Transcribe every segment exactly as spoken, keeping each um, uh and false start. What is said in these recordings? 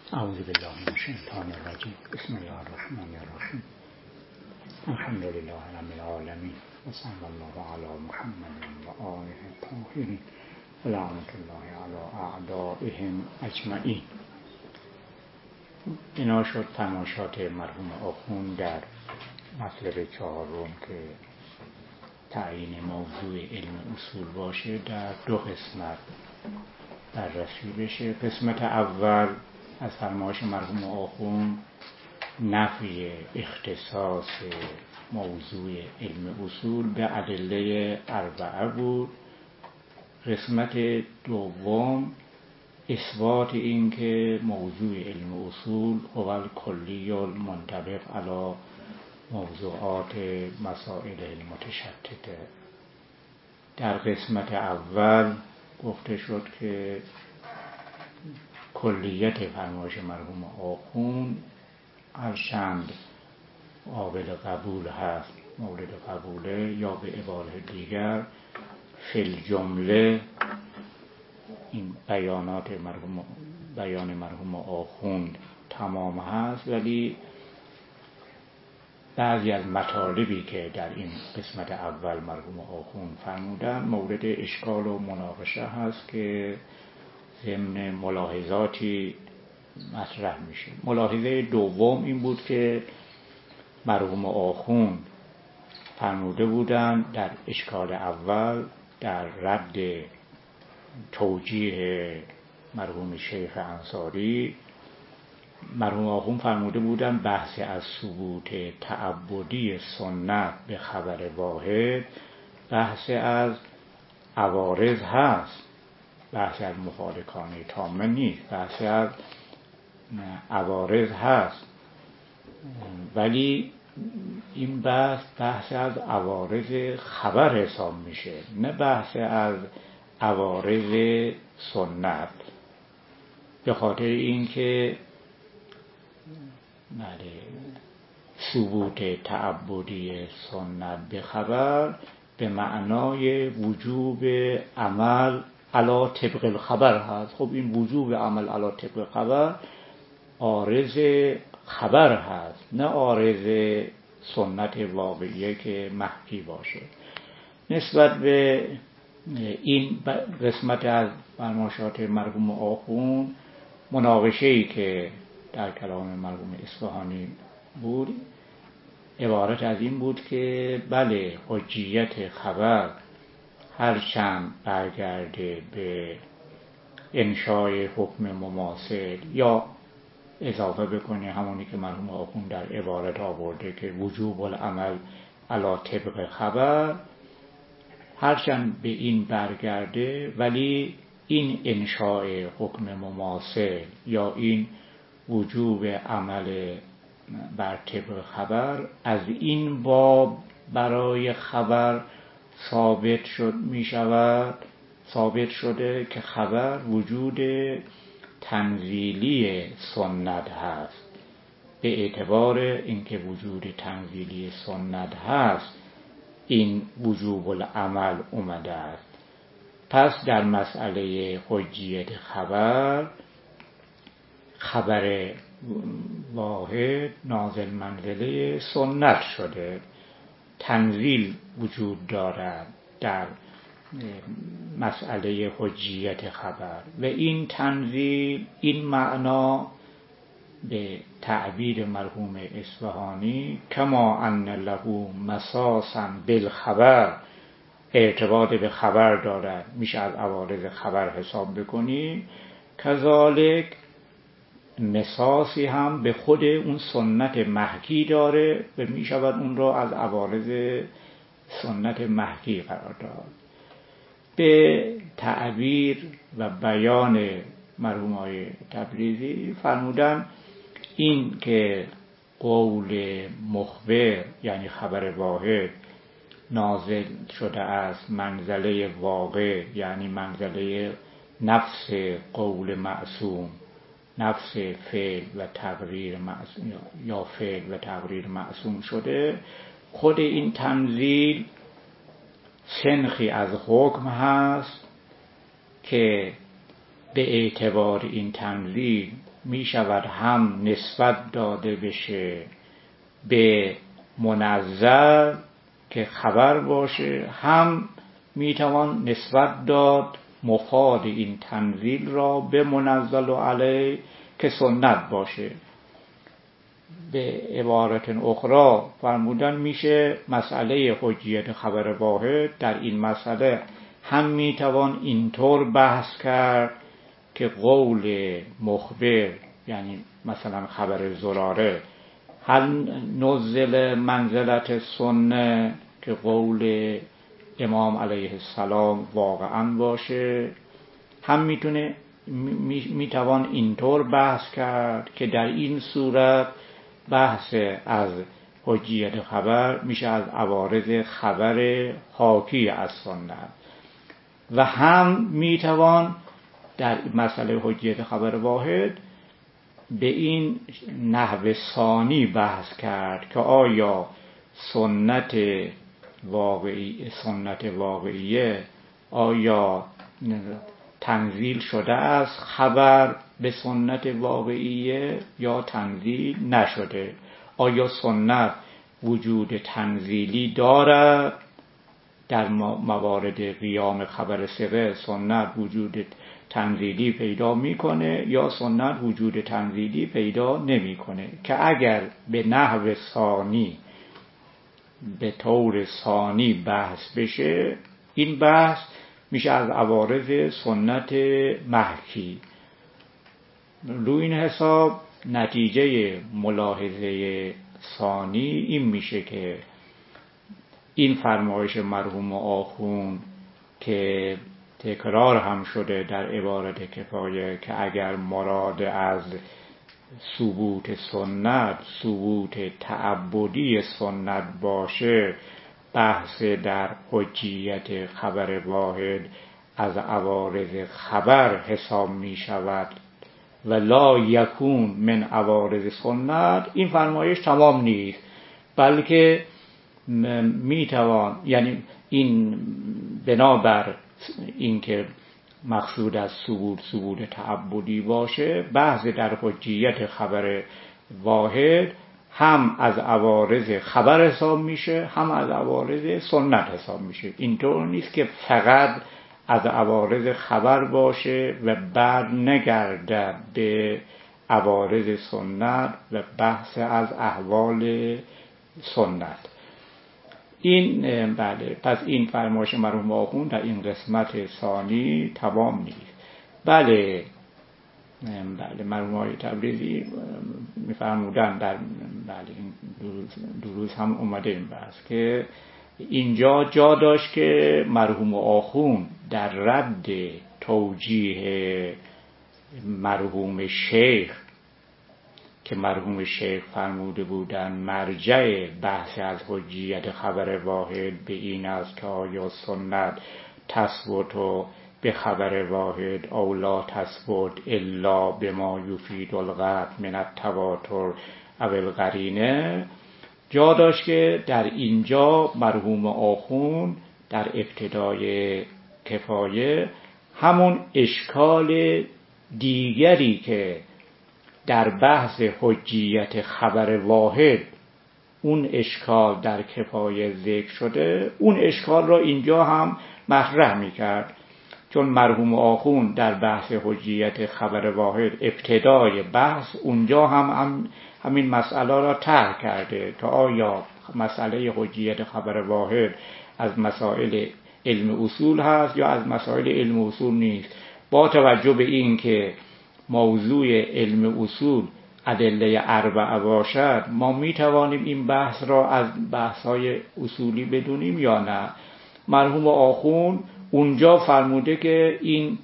اعوذ بالله من الشیطان الرجیم. بسم الله الرحمن الرحیم. الحمد لله رب العالمین و صلی الله علی محمد و آله الطاهرین و لعنت الله علی اعدائهم اجمعین. اینا شد تماشات مرحوم آخوند در مطلب چهارم که تعیین موضوع علم اصول باشه در دو قسمت بررسی بشه. قسمت اول از فرمایش مرحوم آخوند نفی اختصاص موضوع علم اصول به ادله اربعه بود. قسمت دوم اثبات این که موضوع علم اصول هو الکلی المنطبق علی موضوعات مسائل المتشتته. در قسمت اول گفته شد که کلیت فرمایش مرحوم آخوند هرچند قابل قبول هست، مورد قبوله، یا به عبارت دیگر فی الجمله این بیانات مرحوم بیان مرحوم آخوند تمام هست، ولی بعضی از مطالبی که در این قسمت اول مرحوم آخوند فرمودن مورد اشکال و مناقشه هست که ضمن ملاحظاتی مطرح میشه. ملاحظه دوم این بود که مرحوم آخوند فرموده بودند در اشکال اول در رد توجیه مرحوم شیخ انصاری، مرحوم آخوند فرموده بودند بحث از ثبوت تعبدی سنت به خبر واحد بحث از عوارض هست، بحث از مخالکانه تامه نیست، بحث از عوارض هست، ولی این بحث بحث از عوارض خبر حساب میشه، نه بحث از عوارض سنت. به خاطر اینکه بله ثبوت تعبدی سنت به خبر به معنای وجوب عمل علی طبق الخبر هست. خب این وجوب عمل علی طبق خبر عارض خبر هست، نه عارض سنت واقعیه که محکی باشه. نسبت به این قسمت از فرمایشات مرحوم آخوند مناقشه‌ای که در کلام مرحوم اصفهانی بود عبارت از این بود که بله حجیت خبر هرچند برگرده به انشای حکم مماثل، یا اضافه بکنه همونی که مرحوم آخوند در عبارت آورده که وجوب العمل علی طبق خبر، هرچند به این برگرده ولی این انشای حکم مماثل یا این وجوب عمل بر طبق خبر از این باب برای خبر ثابت شد می شود ثابت شده که خبر وجود تنزیلی سنت هست. به اعتبار اینکه وجود تنزیلی سنت هست این وجوب العمل اومده است. پس در مسئله حجیت خبر، خبر واحد نازل منزله سنت شده، تنزیل وجود دارد در مسئله حجیت خبر و این تنزیل این معنا به تعبیر مرحوم اصفهانی کما ان له مساسا بالخبر ارتباط به خبر دارد، میشه از عوارض خبر حساب بکنی، کذالک مساسی هم به خود اون سنت محکی داره و می شود اون را از عوارض سنت محکی قرار داد. به تعبیر و بیان مرحوم آقای تبریزی فرمودن این که قول مخبر یعنی خبر واحد نازل شده است منزله واقع یعنی منزله نفس قول معصوم، نفس فعل و تقریر معصوم یا فعل و تقریر معصوم شده، خود این تنزیل سنخی از حکم هست که به اعتبار این تنزیل می شود هم نسبت داده بشه به منزل که خبر باشه، هم می توان نسبت داد مفاد این تنزیل را به منزل علیه که سنت باشه. به عبارت اخرى فرمودن میشه مسئله حجیت خبر واحد در این مسئله هم میتوان اینطور بحث کرد که قول مخبر، یعنی مثلا خبر زراره، هل نزل منزلت سنه که قول امام علیه السلام واقعا باشه، هم میتونه میتوان اینطور بحث کرد که در این صورت بحث از حجیت خبر میشه از عوارض خبر حاکی از سنت، و هم میتوان در مسئله حجیت خبر واحد به این نحو ثانی بحث کرد که آیا سنت واقعی سنت واقعیه آیا تنزیل شده از خبر به سنت واقعیه یا تنزیل نشده، آیا سنت وجود تنزیلی دارد در موارد قیام خبر ثقه سنت وجود تنزیلی پیدا میکنه یا سنت وجود تنزیلی پیدا نمیکنه، که اگر به نحو ثانی به طور ثانی بحث بشه، این بحث میشه از عوارض سنت محکی. روی این حساب نتیجه ملاحظه ثانی این میشه که این فرمایش مرحوم آخوند که تکرار هم شده در عبارت کفایه که اگر مراد از ثبوت سنت ثبوت تعبدی سنت باشه، بحث در حجیت خبر واحد از عوارض خبر حساب می شود و لا یکون من عوارض سنت، این فرمایش تمام نیست، بلکه می توان، یعنی این بنابر اینکه مقصود از ثبوت ثبوت تعبدی باشه، بحث در حجیت خبر واحد هم از عوارض خبر حساب میشه هم از عوارض سنت حساب میشه. اینطور نیست که فقط از عوارض خبر باشه و بعد نگرده به عوارض سنت و بحث از احوال سنت. این بله، پس این فرمایش مرحوم آخوند در این قسمت ثانی تمام نیست. بله بله مرحوم آقای تبریزی می‌فرمودن در بله این دروز هم اومده این بحث که اینجا جا داشت که مرحوم آخوند در رد توجیه مرحوم شیخ که مرحوم شیخ فرموده بودن مرجع بحث از حجیت خبر واحد به این است که آیا سنت تثبت و به خبر واحد او لا تثبت الا بما یفید القطع من التواتر او القرینه. جا داشت که در اینجا مرحوم آخوند در ابتدای کفایه همون اشکال دیگری که در بحث حجیت خبر واحد اون اشکال در کفایه ذکر شده، اون اشکال را اینجا هم مطرح می‌کرد، چون مرحوم آخوند در بحث حجیت خبر واحد ابتدای بحث اونجا هم, هم همین مسئله را طرح کرده که آیا مسئله حجیت خبر واحد از مسائل علم اصول هست یا از مسائل علم اصول نیست. با توجه به این که موضوع علم اصول ادله اربعه باشد، ما می توانیم این بحث را از بحث‌های اصولی بدونیم یا نه. مرحوم آخوند اونجا فرموده که این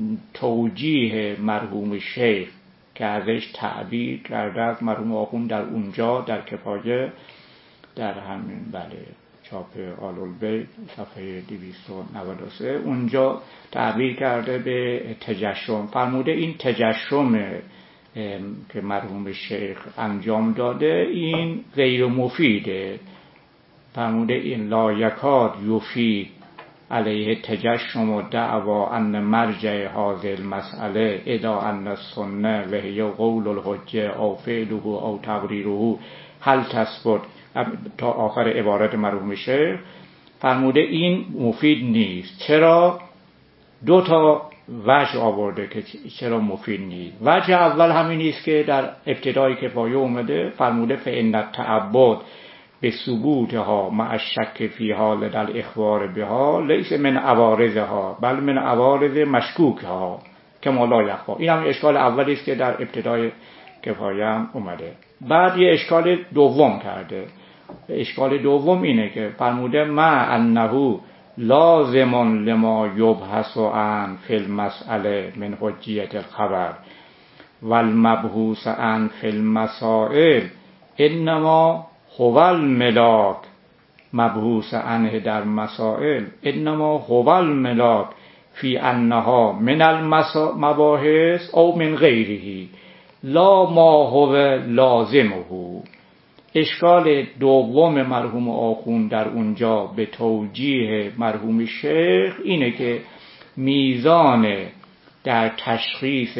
توجیه مرحوم شیخ که ازش تعبیر کرده از مرحوم آخوند در اونجا در کفایه در همین بله چاپ آل البیت صفحه دویست و نود و سه اونجا تعبیر کرده به تجشم. فرموده این تجشم که مرحوم شیخ انجام داده این غیر مفیده. فرموده این لا یکاد یفید علیه تجشم و دعوا ان مرجع هذه المسئله ادا ان السنه و هی قول الحجه او فعله او تقریره هل تثبت تا آخر عبارت مرحوم شیخ. فرموده این مفید نیست. چرا؟ دو تا وجه آورده که چرا مفید نیست. وجه اول همین است که در ابتدای کفایه اومده فرموده فإن التعبد به ثبوتها مع الشک فیها لدى الاخبار بها لیس من عوارضها بل من عوارض مشکوکها کما لا یخفی. این هم اشکال اولی است که در ابتدای کفایه هم اومده. بعد یه اشکال دوم کرده. اشکال دوم اینه که فرموده ما انه لازم لما یبحث عن فی المسئله من حجیت الخبر والمبحوث عن فی المسائل انما هو الملاک مبحوث عنه در مسائل انما هو الملاک فی انها من المباحث او من غیره لا ما هو لازمه. اشکال دوم مرحوم آخوند در اونجا به توجیه مرحوم شیخ اینه که میزان در تشخیص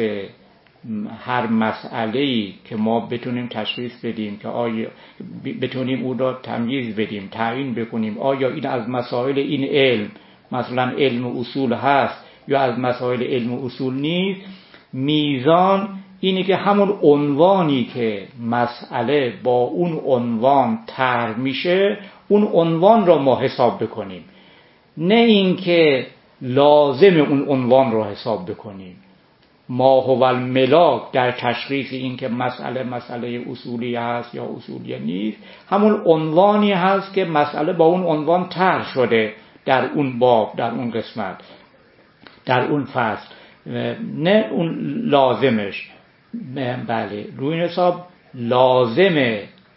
هر مسئله‌ای که ما بتونیم تشخیص بدیم که آیا بتونیم اون را تمییز بدیم تعیین بکنیم آیا این از مسائل این علم مثلا علم اصول هست یا از مسائل علم اصول نیست، میزان اینه که همون عنوانی که مسئله با اون عنوان طرح میشه اون عنوان را ما حساب بکنیم، نه اینکه لازم اون عنوان را حساب بکنیم. ما هو الملاک در تشخیص این که مسئله مسئله اصولی هست یا اصولی نیست همون عنوانی هست که مسئله با اون عنوان طرح شده در اون باب، در اون قسمت، در اون فصل، نه اون لازمش. بله، روی این حساب لازم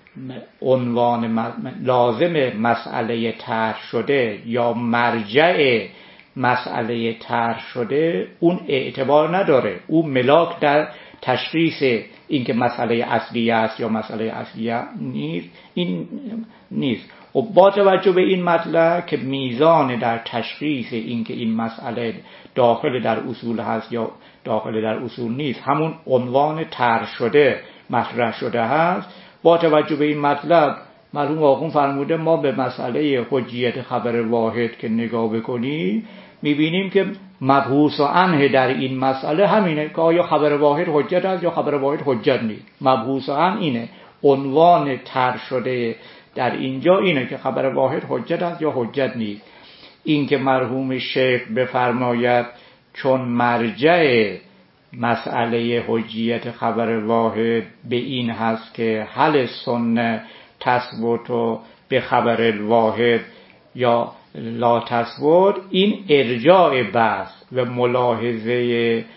عنوان لازم مسئله طرح شده یا مرجع مسئله طرح شده اون اعتبار نداره، اون ملاک در تشخیص اینکه مسئله اصلی است یا مسئله اصلی نیست این نیست. و با توجه به این مطلب که میزان در تشخیص اینکه این مسئله داخل در اصول هست یا داخل در اصول نیست همون عنوان طرح شده مطرح شده هست، با توجه به این مطلب مرحوم آخوند فرموده ما به مسئله حجیت خبر واحد که نگاه بکنیم میبینیم که مبحوث عنه در این مسئله همینه که آیا خبر واحد حجت است یا خبر واحد حجت نیست. مبحوث عنه اینه، عنوان طرح شده در اینجا اینه که خبر واحد حجت است یا حجت نیست. این که مرحوم شیخ بفرماید چون مرجع مسئله حجیت خبر واحد به این هست که هل سنه تثبت به خبر الواحد یا لا تثبت، این ارجاع بحث و ملاحظه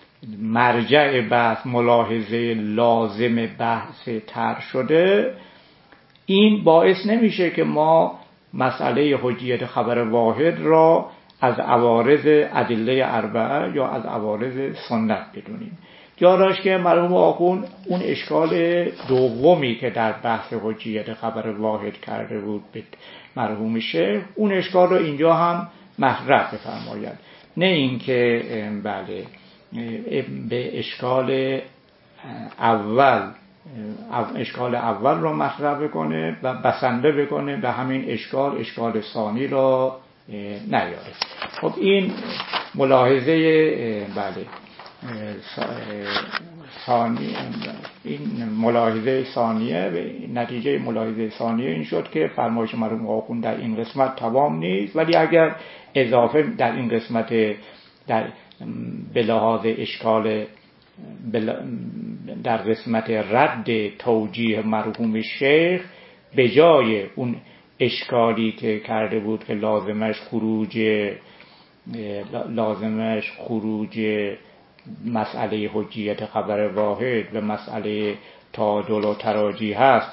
مرجع بحث، ملاحظه لازم بحث طرح شده، این باعث نمیشه که ما مسئله حجیت خبر واحد را از عوارض ادله اربعه یا از عوارض سنت بدونیم. جاراش که مرحوم آخوند اون اشکال دومی که در بحث حجیت خبر واحد کرده بود به مرحوم شیخ، اون اشکال رو اینجا هم مطرح بفرماید، نه اینکه بله به اشکال اول اشکال اول رو مطرح بکنه و بسنده بکنه به همین اشکال اشکال ثانی را نیاره. خب این ملاحظه بله ثانی، این ملاحظه ثانیه و نتیجه ملاحظه ثانیه این شد که فرمایش مرحوم آخوند در این قسمت تمام نیست، ولی اگر اضافه در این قسمت در به لحاظ اشکال در قسمت رد توجیه مرحوم شیخ به جای اون اشکالی که کرده بود که لازمش خروج لازمش خروج مسئله حجیت خبر واحد و مسئله تعادل و تراجیح هست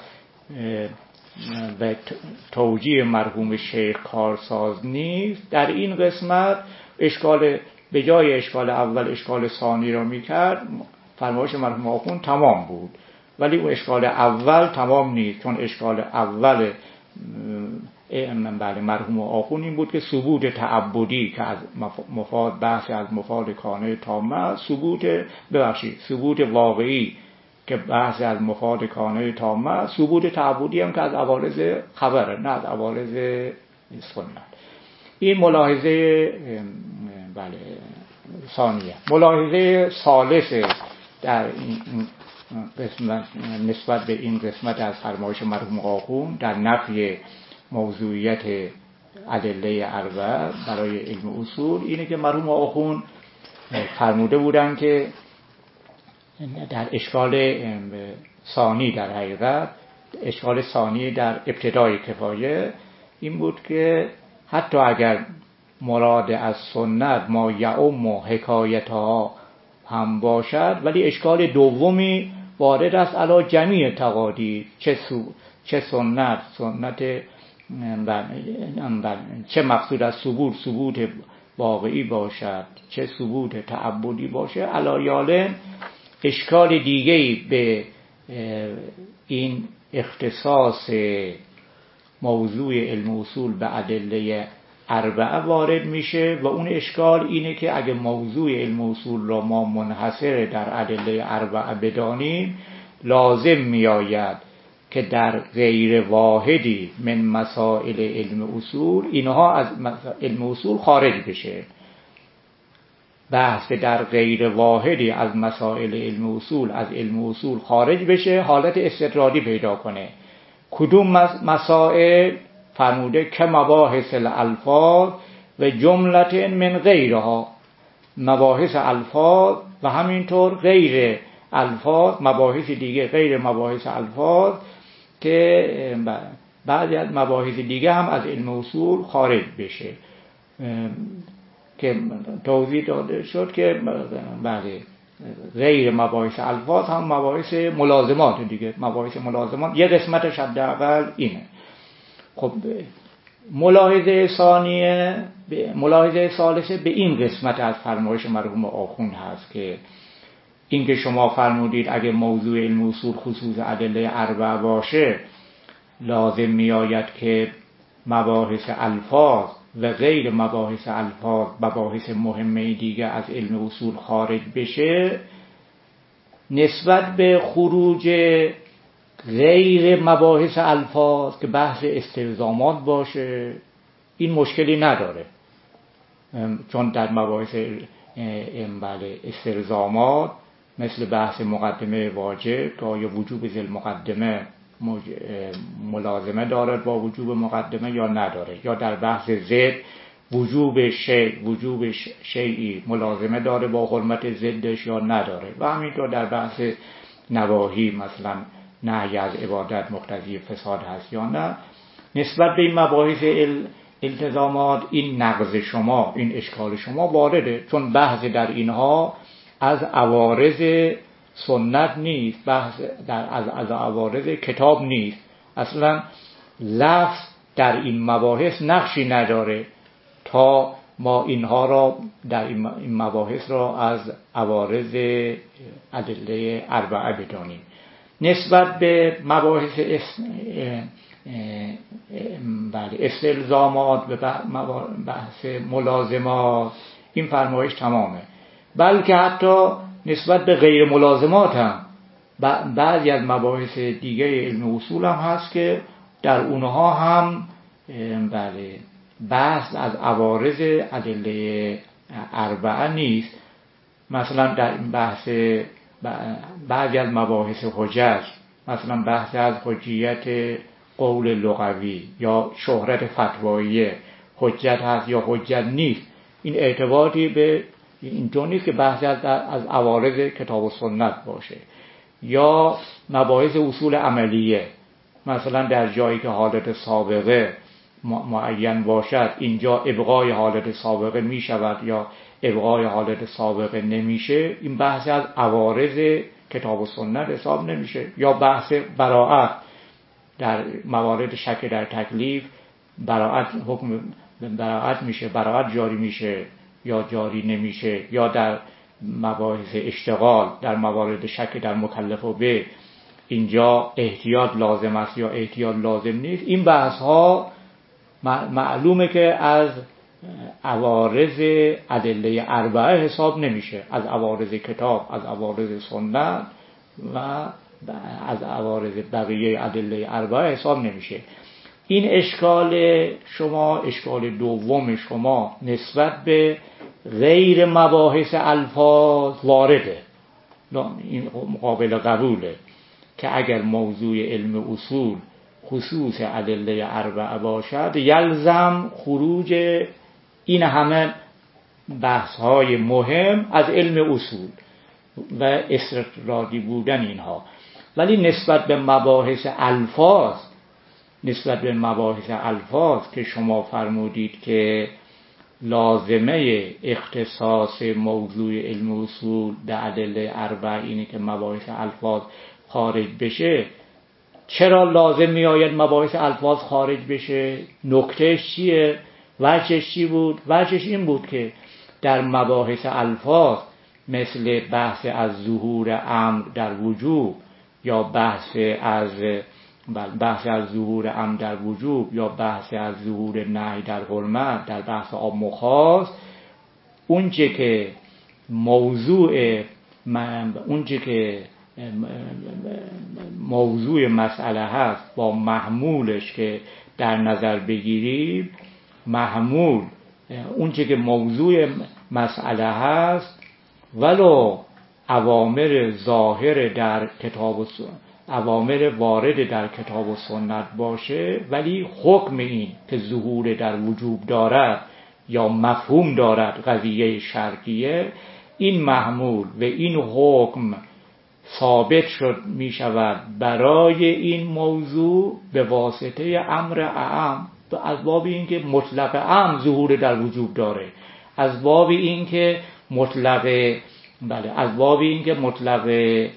و توجیه مرحوم شیخ کارساز نیست، در این قسمت اشکال به جای اشکال اول اشکال ثانی را میکرد. فرمایش مرحوم آخوند تمام بود، ولی اون اشکال اول تمام نیست، چون اشکال اول بله مرحوم آخوند این بود که ثبوت تعبدی که از مفاد بحث از مفاد کانه تامه، ثبوت ببخشید ثبوت واقعی که بحث از مفاد کانه تامه، ثبوت تعبدی هم که از عوارض خبره نه از عوارض سنت. این ملاحظه بله ثانیه. ملاحظه ثالثه در این قسمت نسبت به این قسمت از فرمایش مرحوم آخوند در نفی موضوعیت ادله اربعه برای علم اصول اینه که مرحوم آخوند فرموده بودن که در اشکال ثانی در حقیقت اشکال ثانی در ابتدای کفایه این بود که حتی اگر مراد از سنت ما یعم و حکایتها هم باشد، ولی اشکال دومی وارد است علی جمیع تقادیر، چه سو چه سنت سنت چه مقصود از ثبوت ثبوت واقعی باشد، چه ثبوت تعبدی باشه، علی اشکال دیگه‌ای به این اختصاص موضوع علم اصول به ادله اربعه وارد میشه و اون اشکال اینه که اگه موضوع علم اصول را ما منحصر در ادله اربعه بدانیم، لازم میآید که در غیر واحدی من مسائل علم اصول اینها از علم اصول خارج بشه. بحث در غیر واحدی از مسائل علم اصول از علم اصول خارج بشه، حالت استدراجی پیدا کنه. کدوم مسائل؟ فرموده که مباحث الالفاظ و جملت من غیرها، مباحث الفاظ و همینطور غیر الفاظ، مباحث دیگه غیر مباحث الفاظ که بعضی از مباحث دیگه هم از علم اصول خارج بشه که توضیح داده شد که بله غیر مباحث الفاظ هم مباحث ملازمات دیگه، مباحث ملازمات یه قسمتش حداقل اینه. خب ملاحظه ثانیه ملاحظه ثالثه به این قسمت از فرمایش مرحوم آخوند هست که این که شما فرمودید اگه موضوع علم اصول خصوص ادله اربعه باشه، لازم میآید که مباحث الفاظ و غیر مباحث الفاظ مباحث مهمه دیگه از علم اصول خارج بشه. نسبت به خروج غیر مباحث الفاظ که بحث استلزامات باشه این مشکلی نداره، چون در مباحث بله استلزامات مثل بحث مقدمه واجب که آیا وجوب ذل مقدمه ملازمه دارد با وجوب مقدمه یا نداره، یا در بحث ضد وجوب شیء وجوب شیئی ملازمه داره با حرمت ضدش یا نداره، و همینطور در بحث نواهی مثلا نهی از عبادت مقتضی فساد هست یا نه. نسبت به این مباحث التزامات این نقض شما این اشکال شما وارده، چون بحث در اینها از عوارض سنت نیست، بحث در از از عوارض کتاب نیست، اصلا لفظ در این مباحث نقشی نداره تا ما اینها را در این مباحث را از عوارض ادله اربعه بدانیم. نسبت به مباحث بله استلزامات و بحث ملازمات این فرمایش تمامه، بلکه حتی نسبت به غیر ملازمات هم بعضی از مباحث دیگه علم اصول هم هست که در اونها هم بله بحث از عوارض ادله اربعه نیست. مثلا در این بحث بعضی از مباحث حجج، مثلا بحث از حجیت قول لغوی یا شهرت فتواییه حجت هست یا حجت نیست، این اعتباطی به اینجا نیست که بحث از, از عوارض کتاب و سنت باشه. یا مباحث اصول عملیه، مثلا در جایی که حالت سابقه معین باشد اینجا ابقای حالت سابقه می شود یا ابقای حالت سابقه نمیشه، این بحث از عوارض کتاب و سنت حساب نمیشه. یا بحث براءت در موارد شک در تکلیف، براءت حکم براءت میشه، براءت جاری میشه یا جاری نمیشه. یا در مباحث اشتغال در موارد شک در مکلف و به اینجا احتیاط لازم است یا احتیاط لازم نیست. این بحث ها معلومه که از عوارض ادله اربعه حساب نمیشه، از عوارض کتاب، از عوارض سنت و از عوارض بقیه ادله اربعه حساب نمیشه. این اشکال شما، اشکال دوم شما نسبت به غیر مباحث الفاظ وارده، این قابل قبوله که اگر موضوع علم اصول خصوص ادله اربعه باشد یلزم خروج این همه بحث های مهم از علم اصول و استقراری بودن اینها. ولی نسبت به مباحث الفاظ، نسبت به مباحث الفاظ که شما فرمودید که لازمه اختصاص موضوع علم اصول در ادله اربعه اینه که مباحث الفاظ خارج بشه، چرا لازم می آید مباحث الفاظ خارج بشه؟ نکتهش چیه؟ وجهش چی بود؟ وجهش این بود که در مباحث الفاظ مثل بحث از ظهور امر در وجوب یا بحث از بحث از ظهور امر در وجوب یا بحث از ظهور نهی در حرمت، در بحث عام و خاص، اونچه که موضوع اونچه که موضوع مسئله هست با محمولش که در نظر بگیریم، محمول اونچه که موضوع مسئله هست ولو اوامر ظاهر در کتاب و اوامر وارد در کتاب و سنت باشه، ولی حکم این که ظهور در وجوب دارد یا مفهوم دارد قضیه شرعیه، این محمول و این حکم ثابت شد می شود برای این موضوع به واسطه امر اعم، از باب این که مطلق امر ظهور در وجوب داره، از باب این که مطلق بله از باب این که مطلق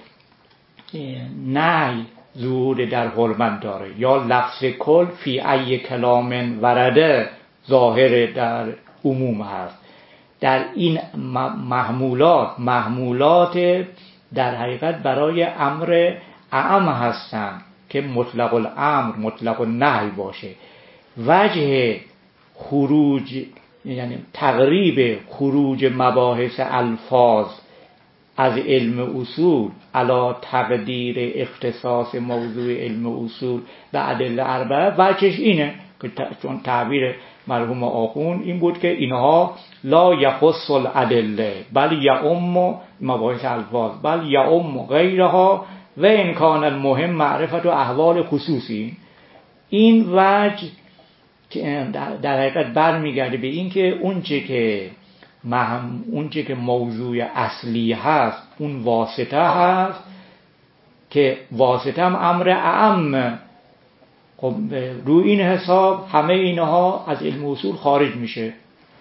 نهی ظهور در حرمت داره، یا لفظ کل فی ای کلام ورده ظاهر در عموم هست. در این محمولات محمولات در حقیقت برای امر اعم هستند که مطلق الامر مطلق النهی باشه. وجه خروج یعنی تقریب خروج مباحث الفاظ از علم اصول علی تقدیر اختصاص موضوع علم اصول به ادله اربعه، وجهش اینه که چون تعبیر مرحوم آخوند این بود که اینها لا یخص الادله بل یعم مباحث الفاظ بل یعم غیرها و ان کان المهم معرفت و احوال خصوصی. این وجه در حقیقت برمیگرده به این که اونچه که مهم اونچه که موضوع اصلی هست اون واسطه هست که واسطه هم امر اعم. خب روی این حساب همه اینها از علم اصول خارج میشه.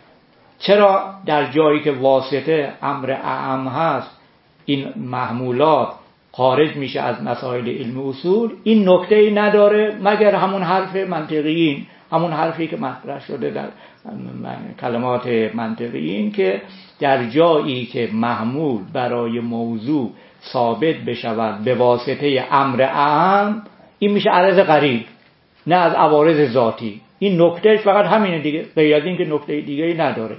چرا در جایی که واسطه امر اعم هست این محمولات خارج میشه از مسائل علم اصول؟ این نکته ای نداره مگر همون حرف منطقیین، همون حرفی که مطرح شده در کلمات منطقیین که در جایی که محمول برای موضوع ثابت بشود به واسطه امر اعم، این میشه عرض غریب نه از عوارض ذاتی. این نکتهش فقط همینه دیگه، غیر از این که نکته دیگه ای نداره.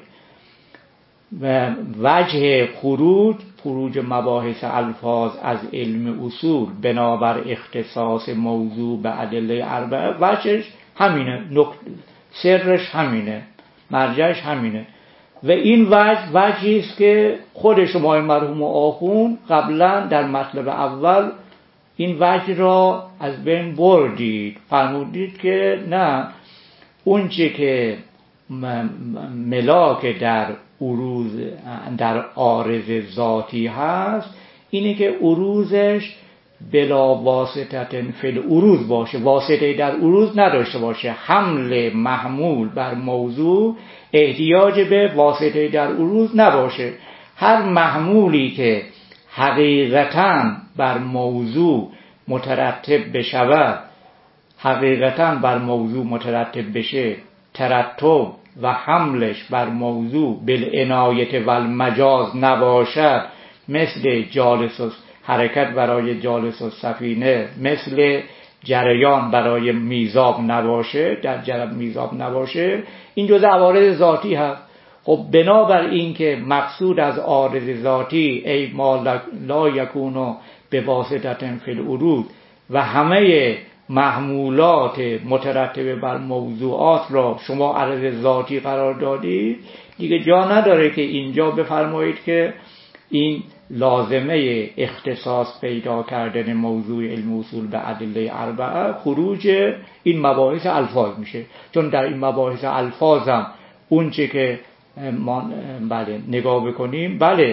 و وجه خروج خروج مباحث الفاظ از علم اصول بنابر اختصاص موضوع به ادله اربعه، وجهش همینه، سرش همینه، مرجعش همینه. و این وجه وجهی است که خود شما مرحوم آخوند قبلا در مطلب اول این وجه را از بین بردید، فرمودید که نه، اون چه که ملاک در عروض در عارض ذاتی هست اینه که عروضش بلا واسطه فی العروض باشه، واسطه در عروض نداشته باشه. حمل محمول بر موضوع احتیاج به واسطه در عروض نباشه. هر محمولی که حقیقتاً بر موضوع مترتب بشود، حقیقتاً بر موضوع مترتب بشه، ترتب و حملش بر موضوع بالعنایت و المجاز نباشد، مثل جالس حرکت برای جالس السفینه، مثل جریان برای میزاب نباشه، در جریان میزاب نباشه، این جزء عوارض ذاتی هست. خب بنابر این که مقصود از عارض ذاتی ای ما لا یکونو به واسطه فی الورود و همه محمولات مترتبه بر موضوعات را شما عارض ذاتی قرار دادید، دیگه جا نداره که اینجا بفرمایید که این لازمه اختصاص پیدا کردن موضوع علم اصول به ادله اربعه خروج این مباحث الفاظ میشه. چون در این مباحث الفاظ هم اون چه که ما بله نگاه بکنیم، بله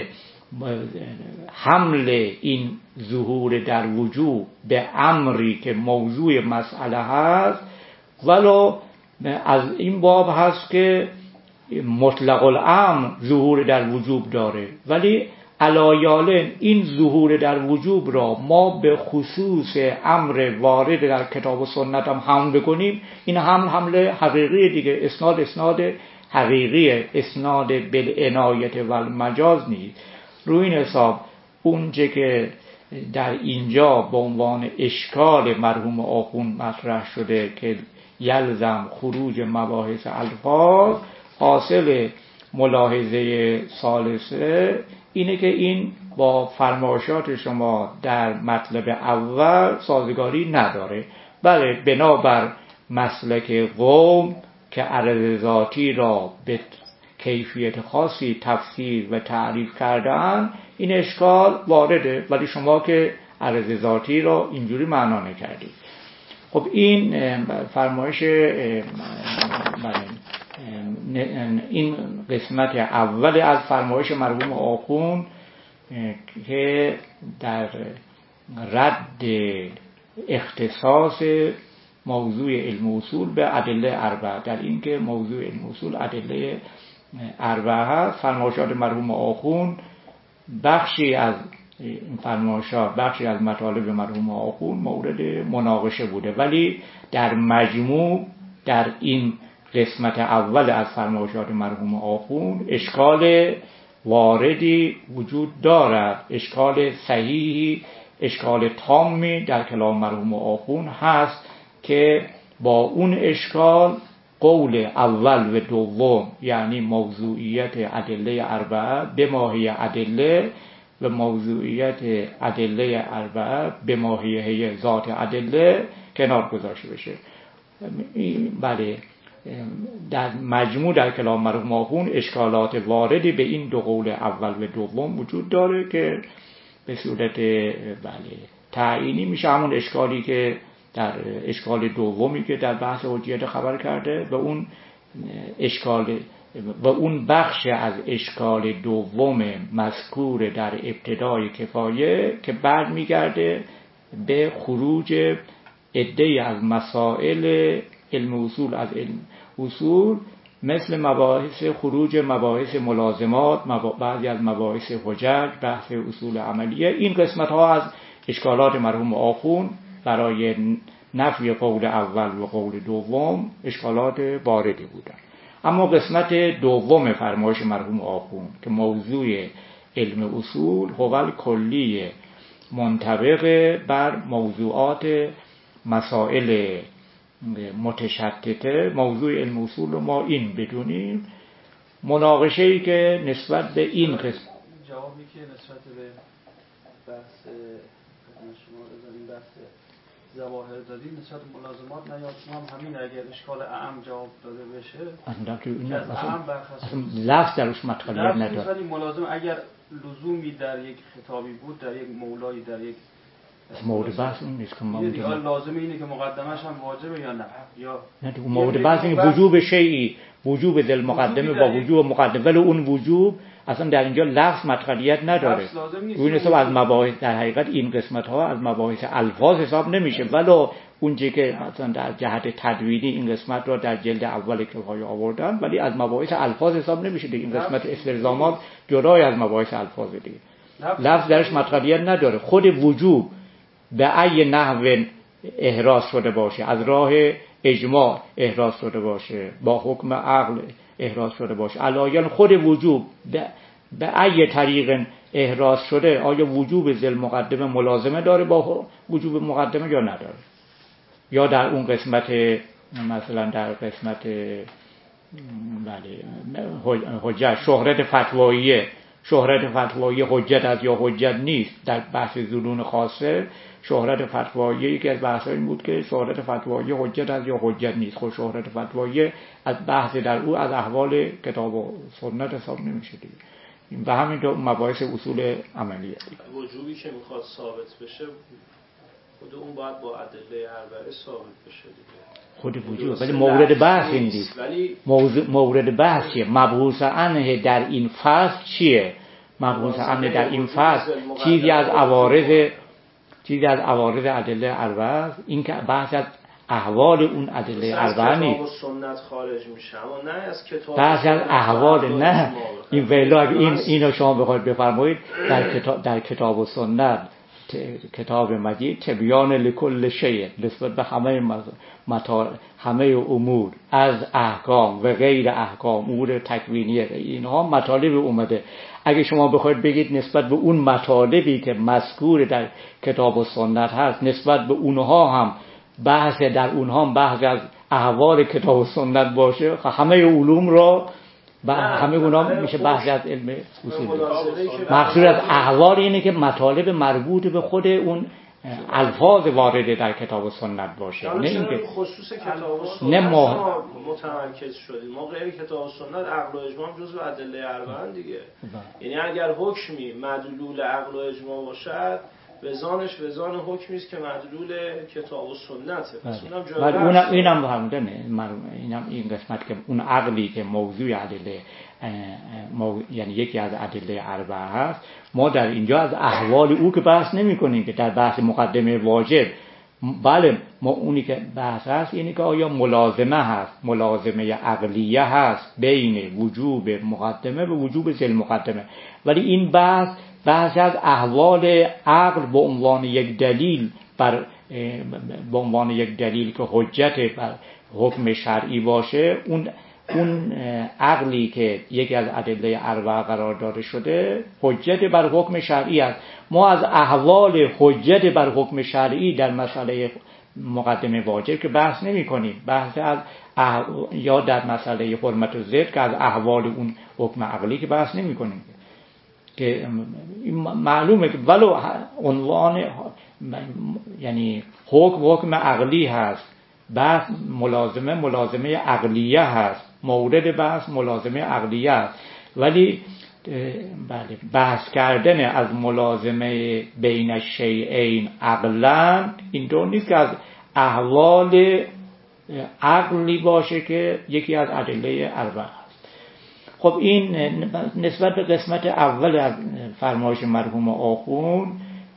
حمل این ظهور در وجود به امری که موضوع مسئله هست، ولو از این باب هست که مطلق الامر ظهور در وجوب داره، ولی علایالن این ظهور در وجوب را ما به خصوص امر وارد در کتاب و سنت هم حمل بکنیم، این حمل حمل حقیقی دیگه، اسناد اسناد حقیقی، اسناد بالعنایت و المجاز نیست. روی این حساب اونچه که در اینجا به عنوان اشکال مرحوم آخوند مطرح شده که یلزم خروج مباحث الفاظ، حاصل ملاحظه ثالثه اینه که این با فرمایشات شما در مطلب اول سازگاری نداره. بله بنابر مسلک قوم که عرض ذاتی را به کیفیت خاصی تفسیر و تعریف کردن، این اشکال وارده، ولی شما که عرض ذاتی را اینجوری معنا نکردید. خب این فرمایش این قسمت اول از فرمایش مرحوم آخوند که در رد اختصاص موضوع علم اصول به ادله اربعه، در این که موضوع علم اصول ادله اربعه هست، فرمایشات مرحوم آخوند بخشی از این فرمایشات، بخشی از مطالب مرحوم آخوند مورد مناقشه بوده، ولی در مجموع در این قسمت اول از فرمایشات مرحوم آخوند اشکال واردی وجود دارد، اشکال صحیحی، اشکال تامی در کلام مرحوم آخوند هست که با اون اشکال قول اول و دوم، یعنی موضوعیت ادله اربعه به ماهی ادله و موضوعیت ادله اربعه به ماهیه ذات ادله کنار گذاشته بشه. بله در مجموع در کلام مرحوم آخوند اشکالات واردی به این دو قول اول و دوم وجود داره که به صورت بله تعیینی میشه همون اشکالی که در اشکال دومی که در بحث حجیت خبر کرده و اون اشکال و اون بخش از اشکال دوم مذکور در ابتدای کفایه که بعد میگرده به خروج عده‌ای از مسائل علم اصول از علم اصول، مثل مباحث خروج مباحث ملازمات، بعضی از مباحث حجج، بحث اصول عملیه. این قسمت ها از اشکالات مرحوم آخوند برای نفی قول اول و قول دوم اشکالات واردی بودند. اما قسمت دوم فرمایش مرحوم آخوند که موضوع علم اصول هو کلی منطبق بر موضوعات مسائل متشتته، موضوع علم اصول رو ما این بدونیم. مناقشه‌ای که نسبت به این قسم جوابی که نسبت به بحث شما این بحث ظواهر دادیم نسبت به ملازمات نیاد، شما هم همین اگر اشکال اعم جواب داده بشه اصلا که این اعم برخواست لفظ درش مطلب نداره. مثلا ملازم اگر لزومی در یک خطابی بود، در یک مولایی، در یک مورد بحث این نیست که ما میگیم لازمه اینه که مقدمش هم واجبه یا نه، یا نه تو مورد بحث این وجوب شیئی، وجوب ذل مقدمه با وجوب مقدمه، ولی اون وجوب اصلا در اینجا لفظ مطلقیت نداره. اون حساب از مباحث در حقیقت این قسمت ها از مباحث الفاظ حساب نمیشه، ولی اونجایی که مثلا در جهت تدوینی این قسمت رو در جلد اول کفایه آوردن، ولی از مباحث الفاظ حساب نمیشه دیگه. این قسمت استلزامات جدای از مباحث الفاظ دیگه، لفظ درش مطلقیت نداره. خود وجوب به ای نحو احراز شده باشه، از راه اجماع احراز شده باشه، با حکم عقل احراز شده باشه، علایان خود وجوب به ای طریق احراز شده، آیا وجوب ذل مقدمه ملازمه داره با وجوب مقدمه یا نداره؟ یا در اون قسمت مثلا در قسمت بله حجت شهرت فتواییه شهرت فتوایی حجت است یا حجت نیست. در بحث ظنون خاصه شهرت فتوایی یکی از بحث‌ها این بود که شهرت فتوایی حجت است یا حجت نیست. خود شهرت فتوایی از بحث در او از احوال کتاب و سنت حساب نمیشه دیگه. و همینطور مباحث اصول عملیه. وجوبی که میخواد ثابت بشه خود اون باید با ادله اربعه ثابت بشه دیگه. خود وجود ولی مورد بحث این نیست. موضوع مورد بحث چیه؟ مبحوث عنه در این فصل چیه؟ مبحوث عنه در این فصل چیزی از عوارض چیزی از عوارض ادله اربعه، این که بحث از احوال اون ادله اربعه نیست. از کتاب و سنت خارج میشه اما نه از کتاب. بحث از احوال نه. این ویلا این اینو شما بخواید بفرمایید در کتاب در کتاب و سنت کتاب مجید تبیان لکل شیء نسبت به همه مطالب همه امور از احکام و غیر احکام امور تکوینیه اینها مطالب اومده. اگه شما بخواید بگید نسبت به اون مطالبی که مذکور در کتاب و سنت هست نسبت به اونها هم بحث در اونها هم بحث از احوال کتاب و سنت باشه همه علوم را و همه اونا میشه بحث از علم اصول. مقصود از احوال اینه که مطالب مربوط به خود اون الفاظ وارده در کتاب و سنت باشه، نه اینکه خصوص کتاب و سنت ما متمرکز شدیم. ما غیر کتاب و سنت عقل و اجماع جزو ادله اربعه دیگه. یعنی اگر حکمی مدلول عقل و اجماع باشد وزانش وزان حکمی است که مدلول کتاب و سنته. پس اونم جای بعد اونم اینم همونه اینم این قسمت که اون عقلی که موضوع ادله مو... یعنی یکی از ادله اربعه هست، ما در اینجا از احوال او که بحث نمی کنیم که در بحث مقدمه واجب. بله ما اونی که بحث هست اینه که آیا ملازمه هست، ملازمه عقلیه هست بین وجوب مقدمه و وجوب ذل مقدمه، ولی این بحث بحث از احوال عقل به عنوان یک دلیل بر به عنوان یک دلیل که حجت بر حکم شرعی باشه. اون اون عقلی که یکی از ادله اربعه قرار داده شده حجت بر حکم شرعی است. ما از احوال حجت بر حکم شرعی در مسئله مقدمه واجب که بحث نمی کنیم. بحث از اح... یا در مسئله حرمت و زد که از احوال اون حکم عقلی که بحث نمی کنیم که معلومه که ولو عنوان یعنی حکم حکم عقلی هست، بحث ملازمه ملازمه عقلیه هست، مورد بحث ملازمه عقلیه است، ولی بله بحث کردن از ملازمه بین الشیئین عقلا اینطور نیست که از احوال عقلی باشه که یکی از ادله اربعه است. خب این نسبت به قسمت اول از فرمایش مرحوم آخوند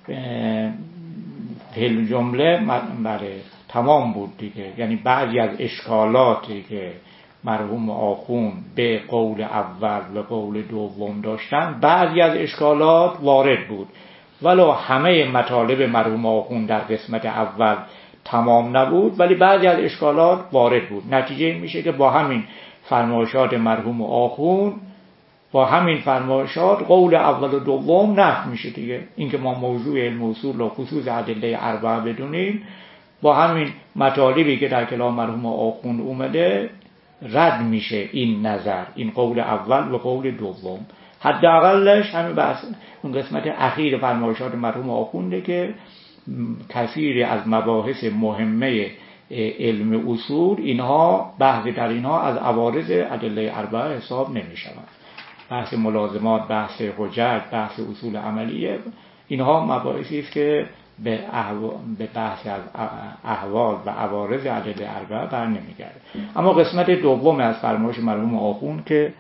فی جمله بله تمام بود دیگه. یعنی بعضی از اشکالاتی که مرحوم آخوند به قول اول و قول دوم داشتن بعضی از اشکالات وارد بود، ولو همه مطالب مرحوم آخوند در قسمت اول تمام نبود ولی بعضی از اشکالات وارد بود. نتیجه این میشه که با همین فرمایشات مرحوم آخوند با همین فرمایشات قول اول و دوم نفی میشه دیگه. اینکه ما موضوع علم اصول و خصوص ادله اربعه بدونیم با همین مطالبی که در کلام مرحوم آخوند اومده رد میشه این نظر، این قول اول و قول دوم. حداقلش همین بحث اون قسمت اخیر فرمایشات مرحوم آخونده که کثیری از مباحث مهمه علم اصول اینها بحث در اینها از عوارض ادله اربعه حساب نمیشوند. بحث ملازمات، بحث حجت، بحث اصول عملیه، اینها مباحثی است که به, به بحث از احوال و عوارض ادله اربعه بر نمیگرده. اما قسمت دوم از فرمایش مرحوم آخوند که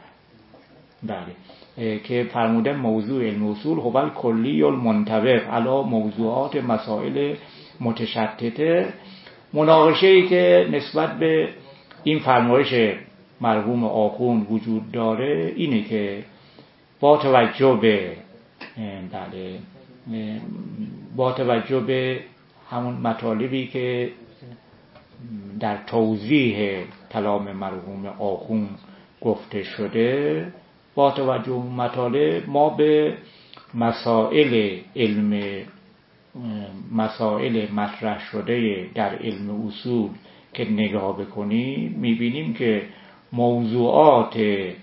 بله که فرموده موضوع علم اصول هو کلی المنطبق علی موضوعات مسائل متشتته، مناقشه‌ای که نسبت به این فرمایش مرحوم آخوند وجود داره اینه که با توجه به بله با توجه به همون مطالبی که در توضیح کلام مرحوم آخوند گفته شده، با توجه به مطالب ما به مسائل علم مسائل مطرح شده در علم اصول که نگاه بکنیم میبینیم که موضوعات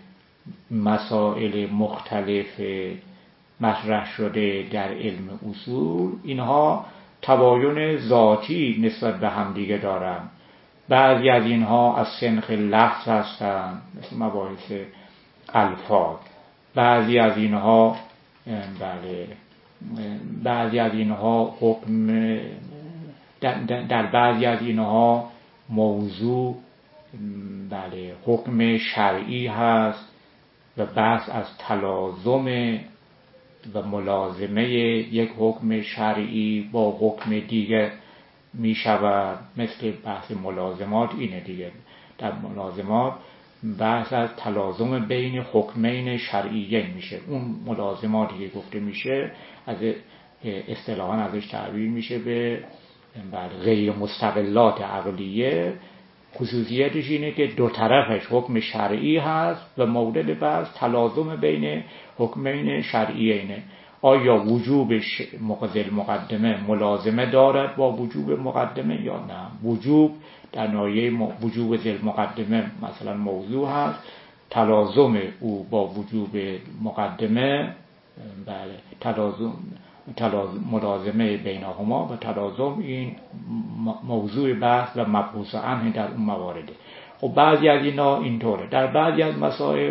مسائل مختلف مطرح شده در علم اصول اینها تباین ذاتی نسبت به همدیگه دارن. بعضی از اینها از سنخ لفظ هستند مثل مباحث الفاظ، بعضی از اینها بله بعضی از اینها حکم در, در بعضی از اینها موضوع بله حکم شرعی هست و بحث از تلازم و ملازمه یک حکم شرعی با حکم دیگه می شود. مثل بحث ملازمات اینه دیگه، در ملازمات بحث از تلازم بین حکمین شرعیین میشه. اون ملازماتی که گفته میشه از اصطلاحاً ازش تعبیر میشه به غیر مستقلات عقلیه. خصوصیتش اینه که دو طرفش حکم شرعی هست و مورد بحث تلازم بین حکمین شرعیینه. آیا وجوب مقدل مقدمه ملازمه دارد با وجوب مقدمه یا نه؟ وجوب در ناحیه وجوب ذل مقدمه مثلا موضوع هست، تلازم او با وجوب مقدمه بله تلازم تلازم ملازمه بینهما و تلازم این موضوع بحث و مبحوث عنه در اون موارده. خب بعضی از اینا اینطوره. در بعضی از مسائل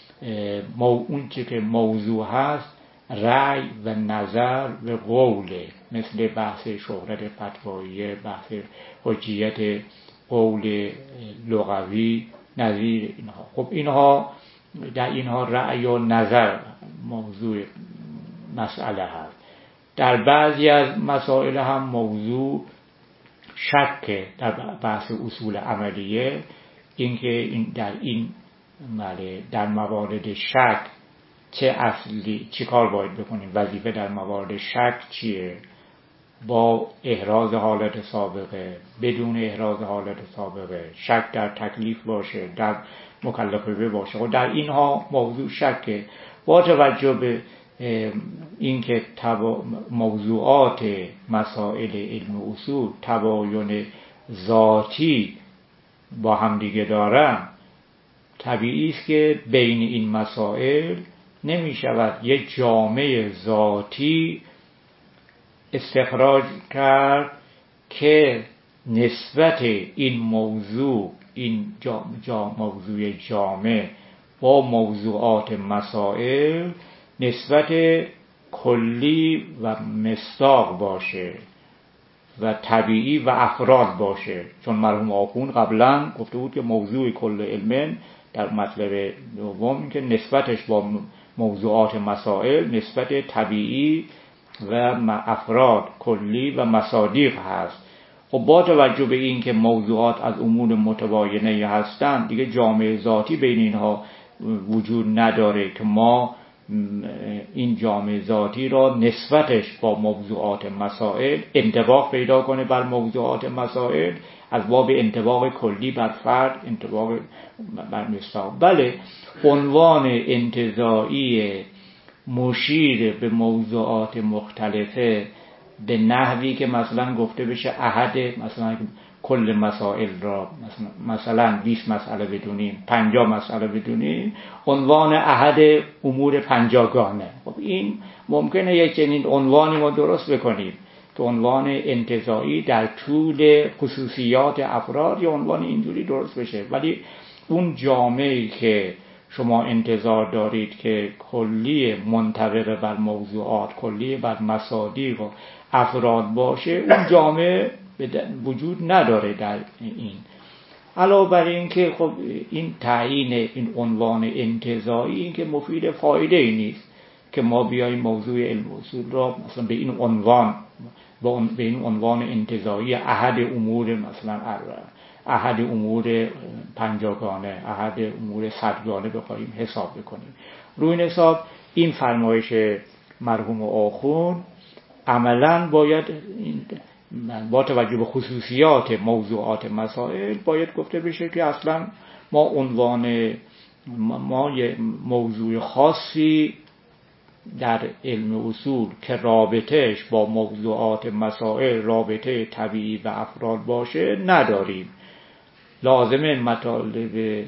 اون چه که موضوع هست رأی و نظر و قوله، مثل بحث شهرت فتوایی، بحث حجیت قول لغوی، نظیر اینها. خب اینها در اینها رأی و نظر موضوع مسئله هست. در بعضی از مسائل هم موضوع شک. در بحث اصول عملیه اینکه این در این ماله در موارد شک چه اصلی چی کار باید بکنیم، وظیفه در موارد شک چیه، با احراز حالت سابقه، بدون احراز حالت سابقه، شک در تکلیف باشه، در مکلفه باشه. و در اینها موضوع شکه. با توجه به اینکه موضوعات مسائل علم اصول تباین ذاتی با همدیگه دارن، طبیعی است که بین این مسائل نمی شود یک جامعه ذاتی استخراج کرد که نسبت این موضوع این جا جا موضوع جامع با موضوعات مسائل نسبت کلی و مصداق باشه و طبیعی و افراد باشه. چون مرحوم آخوند قبلا گفته بود که موضوع کل علم در مطلب دوم که نسبتش با موضوعات مسائل نسبت طبیعی و افراد کلی و مصادیق هست. خب با توجه به این که موضوعات از امور متباینه هستند، دیگه جامعه ذاتی بین اینها وجود نداره که ما این جامعه ذاتی را نسبتش با موضوعات مسائل انطباق پیدا کنه بر موضوعات مسائل، از باب انطباق کلی بر فرد، انطباق بر مصداق. بله، عنوان انتزاعی مشیر به موضوعات مختلفه به نحوی که مثلا گفته بشه احد مثلا کل مسائل را مثلا مثلا بیست مسئله بدونیم، پنجاه مسئله بدونیم، عنوان احد امور پنجاگانه. خب این ممکنه یک چنین عنوانی ما درست بکنیم که عنوان انتزاعی در طول خصوصیات افراد یا عنوان اینجوری درست بشه، ولی اون جامعه‌ای که شما انتظار دارید که کلی منطبق بر موضوعات، کلی بر مصادیق و افراد باشه، اون جامعه وجود نداره در این. علاوه بر این که خب این تعیین این عنوان انتزاعی این که مفید فایده ای نیست که ما بیاییم موضوع علم اصول را مثلا به این عنوان به این عنوان انتزاعی احد امور مثلا احد امور پنجاگانه، احد امور صدگانه بخوایم حساب بکنیم. روی این حساب این فرمایش مرحوم آخوند عملاً باید با توجه به خصوصیات موضوعات مسائل باید گفته بشه که اصلاً ما عنوان ما یه موضوع خاصی در علم اصول که رابطهش با موضوعات مسائل رابطه طبیعی و افراد باشه نداریم. لازمه مطالب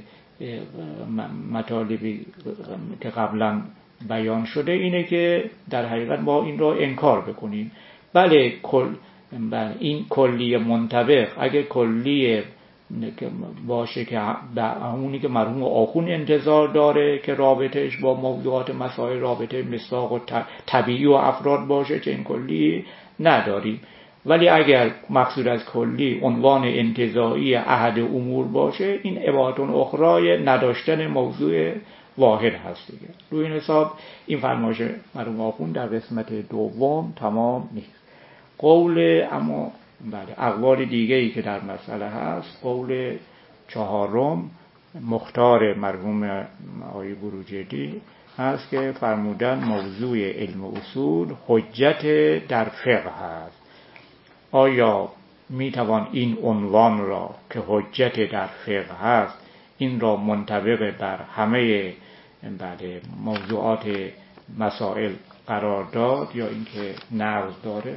مطالبی که قبلا بیان شده اینه که در حقیقت ما این را انکار بکنیم. بله کل این کلی منطبق اگه کلی باشه که اونی که مرحوم آخون انتظار داره که رابطهش با موضوعات مسائل رابطه مصداق و طبیعی و افراد باشه، چه این کلی نداریم. ولی اگر مقصود از کلی عنوان انتزاعی احد امور باشه، این عبارتون اخرای نداشتن موضوع واحد هست دیگه. روی این حساب این فرمایش مرحوم آخون در قسمت دوم تمام نیست. قول اما بله اقوال دیگه ای که در مسئله هست، قول چهارم مختار مرحوم آقای بروجردی هست که فرمودن موضوع علم اصول حجت در فقه هست. آیا میتوان این عنوان را که حجت در فقه هست این را منطبق بر همه بله موضوعات مسائل قرار داد یا اینکه نقض داره؟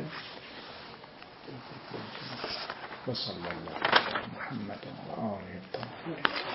و صلی الله علی محمد و آله الطاهرین.